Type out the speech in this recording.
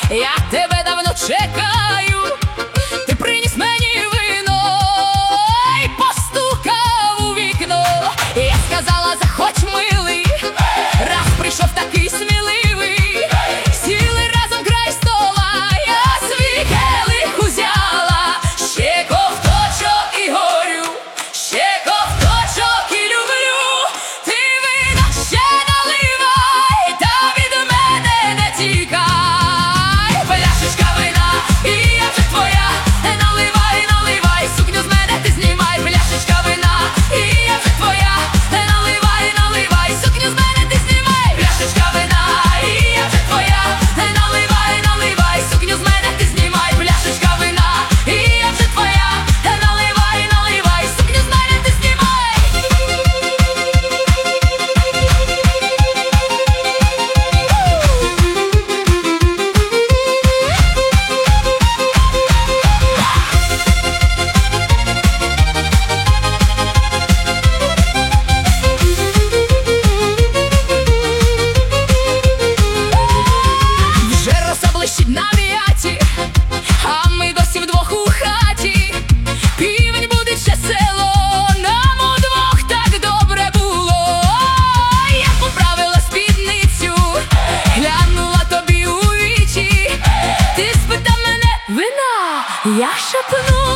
Я тебе давно чекаю, ти приніс мені вино й постукав у вікно. Я сказала, заходь, милий, раз прийшов такий сміливий. Сіли разом край стола, я свій келих узяла. Ще ковточок і горю, ще ковточок і люблю. Ти вина ще наливай, та від мене не тікай. Пляшечка вина, і я вже твоя. Наливай, наливай, сукню з мене ти знімай. Пляшечка вина, і я вже твоя. Наливай, наливай, сукню з мене ти знімай. Пляшечка вина, і я вже твоя. Наливай, наливай, сукню з мене ти знімай. Пляшечка вина, і я вже твоя. Наливай, наливай, сукню з мене ти знімай. Вже роса блищить на м'яті, а ми досі вдвох у хаті. Півень буде ще село, нам удвох так добре було. Я поправила спідницю, глянула тобі у вічі. Ти спитав мене, вина, я шепну.